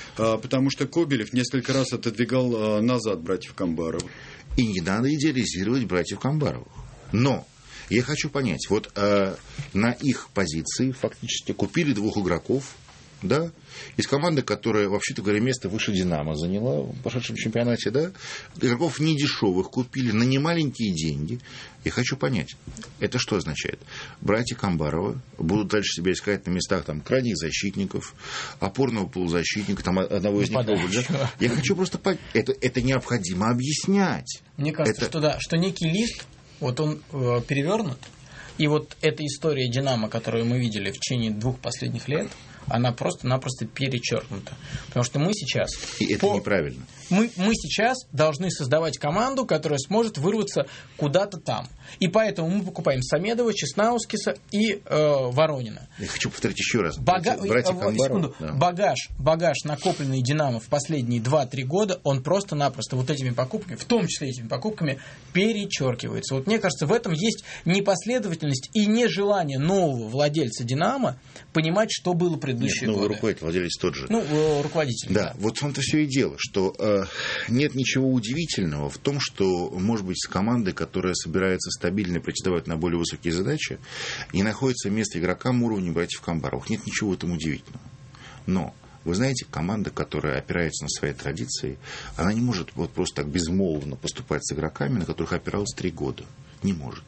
что Кобелев несколько раз отодвигал назад братьев Камбаровых. И не надо идеализировать братьев Камбаровых. Но я хочу понять, вот на их позиции фактически купили 2 игроков, да, из команды, которая, вообще-то говоря, место выше «Динамо» заняла в прошедшем чемпионате, да, игроков недешевых купили на немаленькие деньги. Я хочу понять, это что означает? Братья Камбаровы будут дальше себя искать на местах там крайних защитников, опорного полузащитника, там одного из них. Да? Я хочу просто понять, это необходимо объяснять. Мне кажется, что некий лист, вот он перевернут, и вот эта история «Динамо», которую мы видели в течение 2 последних лет, она просто-напросто перечеркнута. Потому что мы сейчас... И это неправильно. Мы сейчас должны создавать команду, которая сможет вырваться куда-то там. И поэтому мы покупаем Самедова, Чеснаускиса и Воронина. Я хочу повторить еще раз. Братья Камбаров, да. Багаж, накопленный «Динамо» в последние 2-3 года, он просто-напросто вот этими покупками, в том числе этими покупками, перечеркивается. Вот мне кажется, в этом есть непоследовательность и нежелание нового владельца «Динамо» понимать, что было предыдущие годы. Новый руководитель, владелец тот же. Руководитель. Да, вот в том-то все и дело, что нет ничего удивительного в том, что, может быть, с командой, которая собирается стабильно претендовать на более высокие задачи, не находится место игрокам уровня братьев Камбаровых. Нет ничего в этом удивительного. Но, вы знаете, команда, которая опирается на свои традиции, она не может вот просто так безмолвно поступать с игроками, на которых опиралась 3 года. Не может.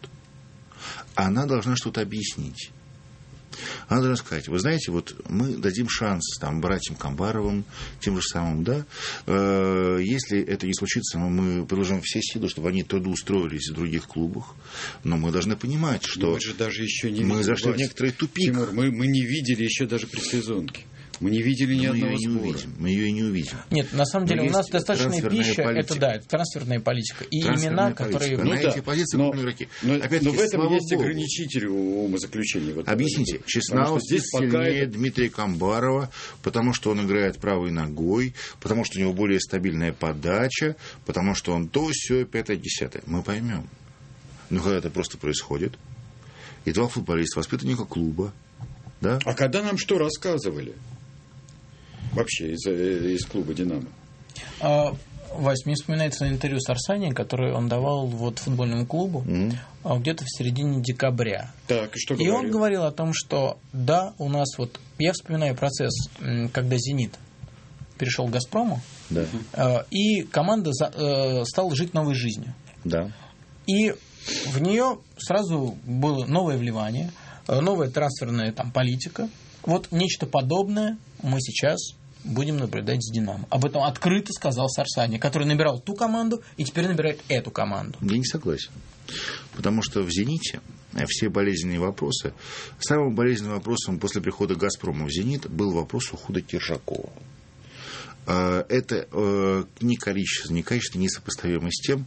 Она должна что-то объяснить. Она должна сказать, вы знаете, вот мы дадим шанс там, братьям Камбаровым, тем же самым, да, если это не случится, мы приложим все силы, чтобы они трудоустроились в других клубах, но мы должны понимать, что мы же даже еще не мы зашли в некоторый тупик. Тимур, мы не видели еще даже предсезонки. Мы не видели ни одного сбора. Мы ее и не увидим. Нет, на самом деле у нас достаточная пища, это трансферная политика. И имена, которые... На эти позиции игроки. Но в этом есть ограничитель умозаключения. Объясните, Чеснаускис сильнее Дмитрия Камбарова, потому что он играет правой ногой, потому что у него более стабильная подача, потому что он то, сё, 5-10. Мы поймем. Но когда это просто происходит, и 2 футболиста, воспитанника клуба, да? А когда нам что рассказывали? Вообще из клуба «Динамо». Вась, мне вспоминается интервью с Арсанием, которое он давал вот футбольному клубу где-то в середине декабря. Так, и что говорил? И он говорил о том, что да, у нас вот... Я вспоминаю процесс, когда «Зенит» перешел к «Газпрому», да. И команда стала жить новой жизнью. Да. И в нее сразу было новое вливание, новая трансферная там, политика. Вот нечто подобное мы сейчас будем наблюдать с «Динамо». Об этом открыто сказал Сарсани, который набирал ту команду и теперь набирает эту команду. Я не согласен. Потому что в «Зените» все болезненные вопросы... Самым болезненным вопросом после прихода «Газпрома» в «Зенит» был вопрос ухода Киржакова. Это ни количество, ни качество не сопоставимо с тем,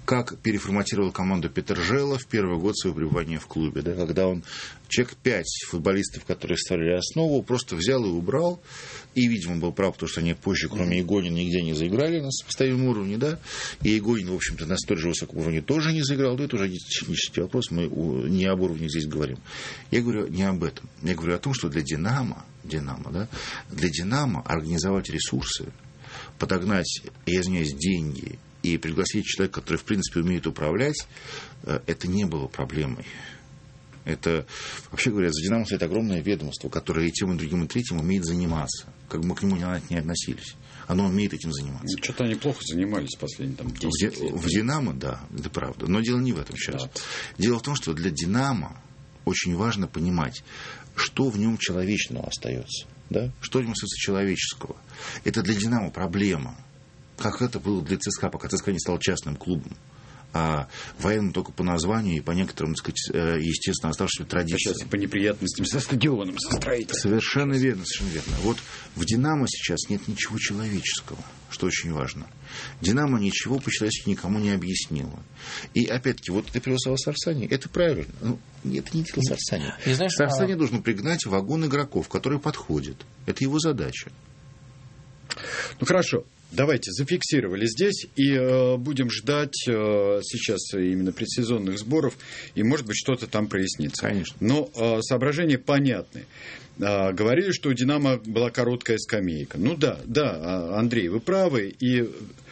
как переформатировал команду Петержела в первый год своего пребывания в клубе. Да, когда он человек 5 футболистов, которые ставили основу, просто взял и убрал. И, видимо, был прав, потому что они позже, кроме Игонина, нигде не заиграли на сопоставимом уровне. Да? И Игонин, в общем-то, на столь же высоком уровне тоже не заиграл. Но это уже технический вопрос. Мы не об уровне здесь говорим. Я говорю не об этом. Я говорю о том, что для «Динамо», да, для «Динамо» организовать ресурсы, подогнать, я извиняюсь, деньги и пригласить человека, который, в принципе, умеет управлять, это не было проблемой. Это, вообще говоря, за «Динамо» стоит огромное ведомство, которое и тем, и другим, и третьим умеет заниматься. Как бы мы к нему не относились. Оно умеет этим заниматься. Ну, что-то они плохо занимались последние 10 лет. В «Динамо», да, это правда. Но дело не в этом сейчас. Да. Дело в том, что для «Динамо» очень важно понимать, что в нем человечного остается. Да? Что в нем остается человеческого. Это для «Динамо» проблема. Как это было для ЦСКА, пока ЦСКА не стал частным клубом. А военным только по названию и по некоторым, так сказать, естественно, оставшимся традициям. Сейчас по неприятностям со стадионом, со строительством. Совершенно верно, совершенно верно. Вот в «Динамо» сейчас нет ничего человеческого, что очень важно. «Динамо» ничего по-человечески никому не объяснило. И, опять-таки, вот ты привел слова Сарсани, это правильно. Ну, это не дело Сарсани. Сарсани должен пригнать вагон игроков, которые подходят. Это его задача. Ну, хорошо. Давайте, зафиксировали здесь и будем ждать сейчас именно предсезонных сборов, и, может быть, что-то там прояснится. Конечно. Но соображения понятны. Говорили, что у «Динамо» была короткая скамейка. Ну да, Андрей, вы правы, и...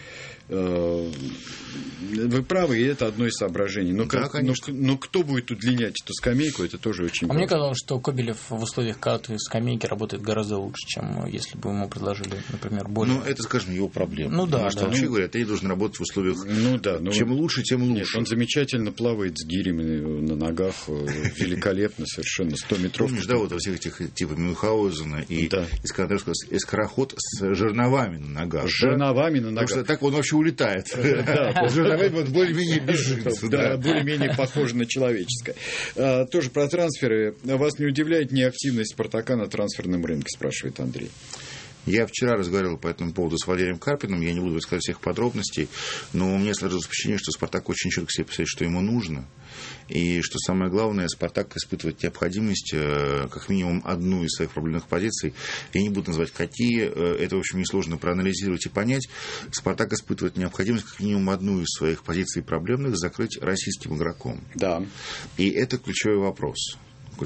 Вы правы, и это одно из соображений. Но, да, но кто будет удлинять эту скамейку, это тоже очень важно. Мне казалось, что Кобелев в условиях короткой скамейки работает гораздо лучше, чем если бы ему предложили, например, более... Ну, это, скажем, его проблема. Ну, да, потому что, вообще говоря, ты должен работать в условиях... чем лучше, тем лучше. Нет, он замечательно плавает с гирями на ногах, великолепно совершенно, 100 метров. Помнишь, да, вот во всех этих типа Мюнхгаузена и Искандерского скороход с жерновами на ногах. С жерновами на ногах. Потому что так он вообще улетает. Вот более-менее бежит. Да, более-менее похоже на человеческое. Тоже про трансферы. Вас не удивляет неактивность «Спартака» на трансферном рынке, спрашивает Андрей. Я вчера разговаривал по этому поводу с Валерием Карпиным, я не буду рассказать всех подробностей, но у меня сложилось впечатление, что «Спартак» очень четко себе представляет, что ему нужно, и что самое главное, «Спартак» испытывает необходимость, как минимум, одну из своих проблемных позиций, я не буду называть какие, это, в общем, несложно проанализировать и понять, «Спартак» испытывает необходимость, как минимум, одну из своих позиций проблемных закрыть российским игроком. Да. И это ключевой вопрос.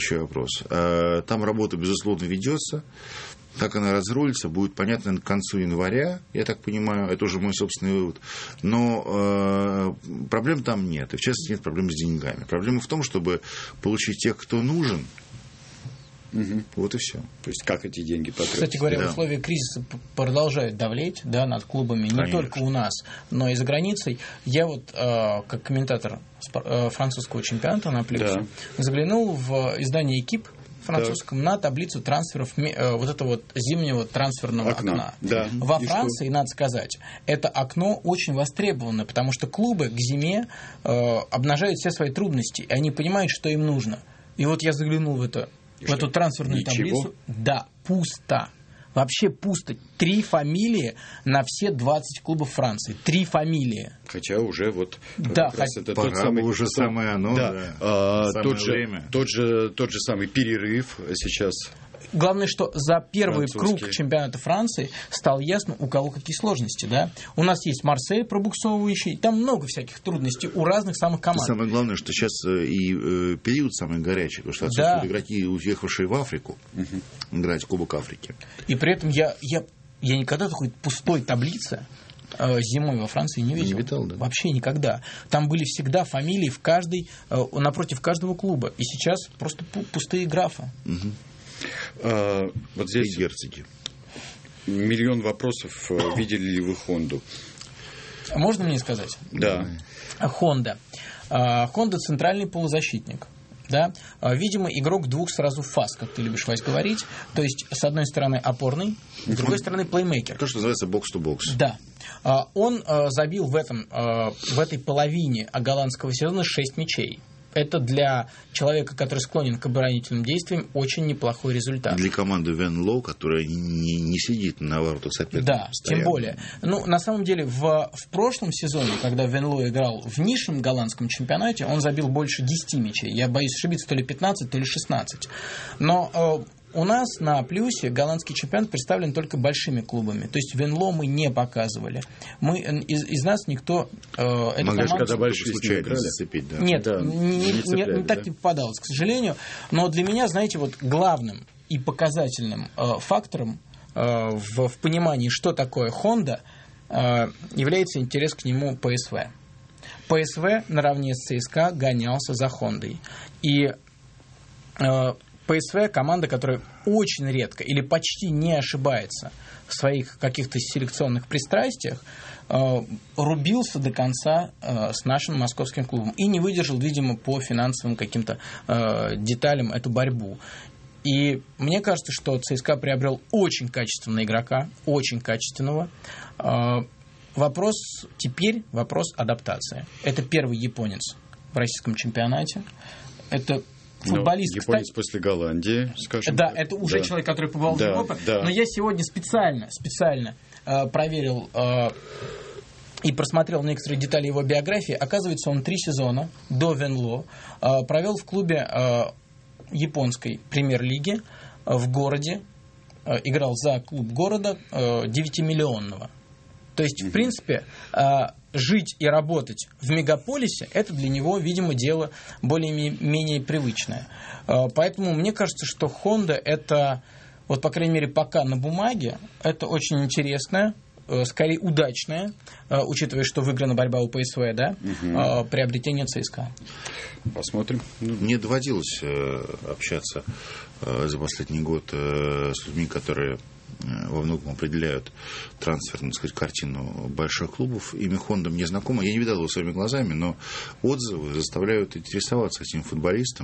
Там работа, безусловно, ведется. Как она разрулится, будет понятно к концу января, я так понимаю, это уже мой собственный вывод. Но проблем там нет, и в частности нет проблем с деньгами. Проблема в том, чтобы получить тех, кто нужен. Вот и все. То есть, как эти деньги потратить? Кстати говоря, в условиях кризиса продолжают давлеть, да, над клубами, не только у нас, но и за границей. Я вот, как комментатор французского чемпионата на Плюсе, заглянул в издание «Экип» французском на таблицу трансферов вот этого вот зимнего трансферного окна. Да. Во Франции, надо сказать, это окно очень востребовано, потому что клубы к зиме обнажают все свои трудности, и они понимают, что им нужно. И вот я заглянул в эту трансферную таблицу. Да, пусто. Вообще пусто. 3 фамилии на все 20 клубов Франции. 3 фамилии. Хотя уже вот... Да, это пора тот самый, уже самое оно. Да. Тот же самый перерыв сейчас. Главное, что за первый круг чемпионата Франции стало ясно, у кого какие сложности. Да? У нас есть Марсель пробуксовывающий, там много всяких трудностей у разных самых команд. Самое главное, что сейчас и период самый горячий, потому что отсутствуют игроки, уехавшие в Африку, играть в Кубок Африки. И при этом я никогда такой пустой таблицы зимой во Франции не видел. Не видал, да? Вообще никогда. Там были всегда фамилии напротив каждого клуба. И сейчас просто пустые графы. Вот здесь герцоги. Миллион вопросов. Видели ли вы Хонду? Можно мне сказать? Да. Хонда. Хонда центральный полузащитник. Да? Видимо, игрок двух сразу фаз, как ты любишь, Вась, говорить. То есть, с одной стороны, опорный, с другой стороны, плеймейкер. То, что называется бокс-то-бокс. Да. Он забил в этой половине голландского сезона 6 мячей. это для человека, который склонен к оборонительным действиям, очень неплохой результат. Для команды Венло, которая не сидит на воротах соперника. Да, постоянно. Тем более. Ну, на самом деле, в прошлом сезоне, когда Венло играл в низшем голландском чемпионате, он забил больше 10 мячей. Я боюсь ошибиться, то ли 15, то ли 16. Но у нас на плюсе голландский чемпионат представлен только большими клубами. То есть Венло мы не показывали. Из нас никто... Могли же, когда большие случайно зацепить, да? Нет, да, не так не попадалось, к сожалению. Но для меня, знаете, вот главным и показательным фактором в понимании, что такое Honda, является интерес к нему ПСВ. ПСВ наравне с ЦСКА гонялся за Хондой. И ПСВ – команда, которая очень редко или почти не ошибается в своих каких-то селекционных пристрастиях, рубился до конца с нашим московским клубом и не выдержал, видимо, по финансовым каким-то деталям эту борьбу. И мне кажется, что ЦСКА приобрел очень качественного игрока, очень качественного. Вопрос адаптации. Это первый японец в российском чемпионате. Это футболист, японец, кстати, после Голландии, скажем. Да, это уже человек, который побывал в Европе. Да. Но я сегодня специально проверил и просмотрел некоторые детали его биографии. Оказывается, он 3 сезона до Венло провел в клубе японской премьер-лиги в городе, играл за клуб города 9-миллионного. То есть, в принципе, жить и работать в мегаполисе, это для него, видимо, дело более-менее привычное. Поэтому мне кажется, что Honda это, вот, по крайней мере, пока на бумаге, это очень интересное, скорее удачное, учитывая, что выиграна борьба у ПСВ, да, приобретение ЦСКА. Посмотрим. Мне доводилось общаться за последний год с людьми, которые во многом определяют трансферную, так сказать, картину больших клубов. Имя Honda мне знакомо. Я не видал его своими глазами, но отзывы заставляют интересоваться этим футболистом.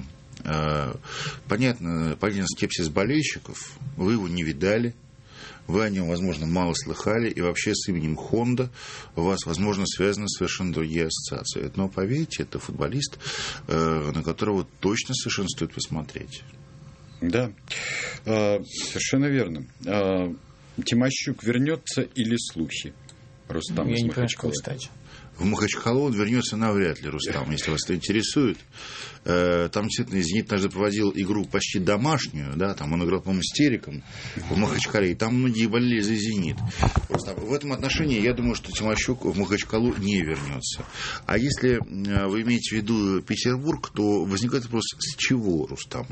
Понятно скепсис болельщиков. Вы его не видали. Вы о нем, возможно, мало слыхали. И вообще с именем Honda у вас, возможно, связаны совершенно другие ассоциации. Но поверьте, это футболист, на которого точно совершенно стоит посмотреть. Да, совершенно верно. Тимощук вернется или слухи? Рустам из Махачкалы. В Махачкалу он вернется навряд ли, Рустам, если вас это интересует. Там действительно «Зенит» даже проводил игру почти домашнюю, да, там он играл, по-моему, с Тереком в Махачкале, и там многие болели за «Зенит». Рустам, в этом отношении я думаю, что Тимощук в Махачкалу не вернется. А если вы имеете в виду Петербург, то возникает вопрос, с чего, Рустам?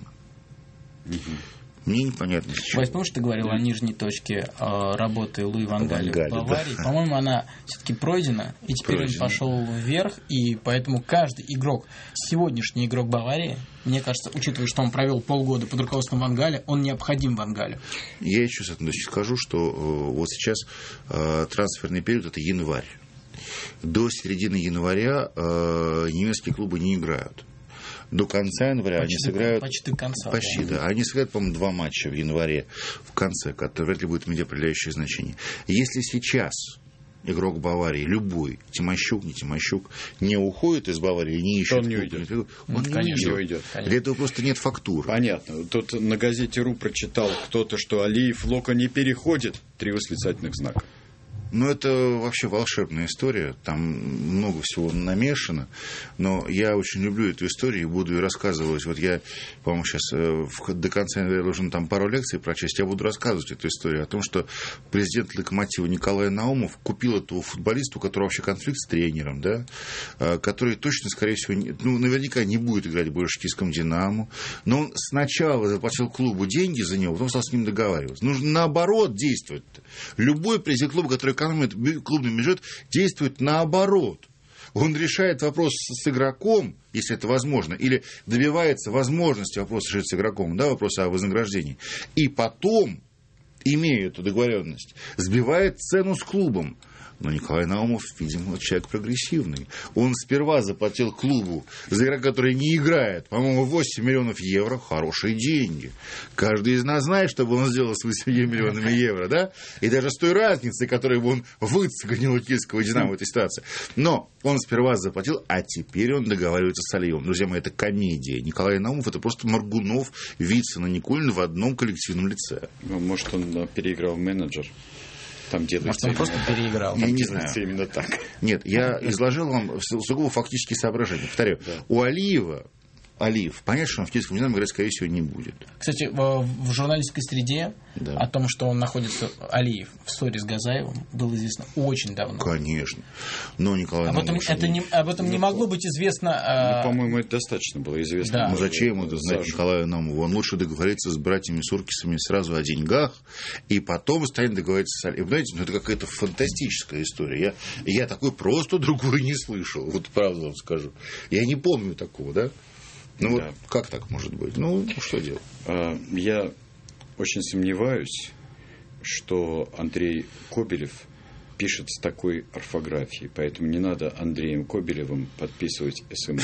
Мне непонятно, с чего. Вась, помнишь, ты говорил о нижней точке работы Луи ван Галя в Баварии? Да. По-моему, она все-таки пройдена, и теперь он пошел вверх, и поэтому каждый игрок, сегодняшний игрок Баварии, мне кажется, учитывая, что он провел полгода под руководством Ван Галя, он необходим Ван Галю. Я еще с этим скажу, что вот сейчас трансферный период – это январь. До середины января немецкие клубы не играют. До конца января они сыграют... Почти до конца. Почти, да. Они сыграют, по-моему, 2 матча в январе в конце, которые вряд ли будет иметь определяющее значение. Если сейчас игрок Баварии, любой, Тимощук, не Тимощук, не уходит из Баварии, не ищет... Он не уйдет. Он не уйдет. Для этого просто нет фактуры. Понятно. Тут на газете «Ру» прочитал кто-то, что Алиев Лока не переходит. 3 восклицательных знака. Ну, это вообще волшебная история, там много всего намешано, но я очень люблю эту историю и буду ее рассказывать. Вот я, по-моему, сейчас до конца января должен там пару лекций прочесть, я буду рассказывать эту историю о том, что президент «Локомотива» Николай Наумов купил этого футболиста, у которого вообще конфликт с тренером, да, который точно, скорее всего, наверняка не будет играть больше в киевском «Динамо», но он сначала заплатил клубу деньги за него, потом стал с ним договариваться. Нужно наоборот действовать. Любой президент клуба, который экономит клубный бюджет, действует наоборот. Он решает вопрос с игроком, если это возможно, или добивается возможности вопроса решить с игроком, да, вопрос о вознаграждении. И потом, имея эту договоренность, сбивает цену с клубом. Но Николай Наумов, видимо, человек прогрессивный. Он сперва заплатил клубу за игрока, который не играет, по-моему, 8 миллионов евро. Хорошие деньги. Каждый из нас знает, что бы он сделал с 8 миллионами евро, да? И даже с той разницей, которую бы он выцегонил у киевского «Динамо» в этой ситуации. Но он сперва заплатил, а теперь он договаривается с Алиевым. Друзья мои, это комедия. Николай Наумов — это просто Моргунов, Вицин и Никулин в одном коллективном лице. Ну, может, он переиграл менеджер. Там может, он просто переиграл. Я не знаю. Именно так. Нет, я изложил вам сугубо фактические соображения. Повторяю, у Алиева, понятно, что он в киевском «Динамо» играть, скорее всего, не будет. Кстати, в журналистской среде о том, что он находится, Алиев, в ссоре с Газаевым, было известно очень давно. Конечно. Но Николай об этом не могло быть известно... По-моему, это достаточно было известно. Да. Ну, зачем это знать Николаю Наумову? Он лучше договорится с братьями Суркисами сразу о деньгах, и потом станет договориться с Алиевым. Знаете, это какая-то фантастическая история. Я такой просто другой не слышал. Вот правду вам скажу. Я не помню такого, да? Ну, да. Вот как так может быть? Ну, что делать? Я очень сомневаюсь, что Андрей Кобелев пишет с такой орфографией, поэтому не надо Андреем Кобелевым подписывать СМС.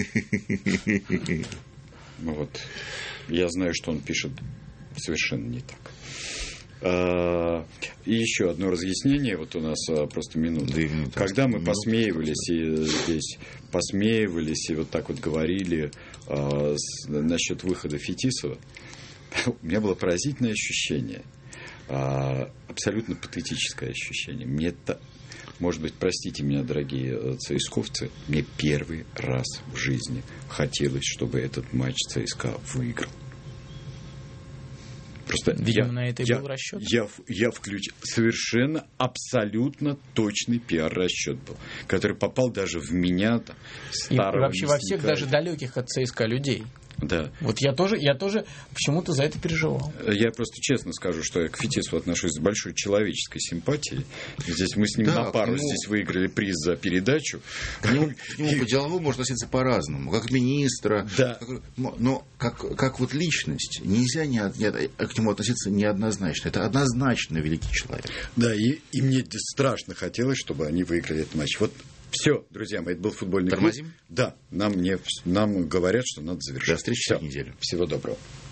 Вот. Я знаю, что он пишет совершенно не так. И еще одно разъяснение, вот у нас просто минута. Когда мы посмеивались и вот так вот говорили насчет выхода Фетисова, у меня было поразительное ощущение, абсолютно патетическое ощущение. Мне это, может быть, простите меня, дорогие ЦСКАовцы, мне первый раз в жизни хотелось, чтобы этот матч ЦСКА выиграл. Просто видимо, на это и был расчет. Я включил совершенно абсолютно точный пиар-расчет был, который попал даже в меня, старого. И вообще во всех даже далеких от ЦСКА людей. Да. Вот я тоже почему-то за это переживал. Я просто честно скажу, что я к Фетисову отношусь с большой человеческой симпатией. Здесь мы с ним на пару здесь выиграли приз за передачу. К нему по-деловому можно относиться по-разному. Как министра. Да. Но как вот личность нельзя к нему относиться неоднозначно. Это однозначно великий человек. Да, и мне страшно хотелось, чтобы они выиграли этот матч. Вот. Все, друзья мои, это был футбольный клуб. Тормозим? Да, нам говорят, что надо завершить. До встречи через неделю. Всего доброго.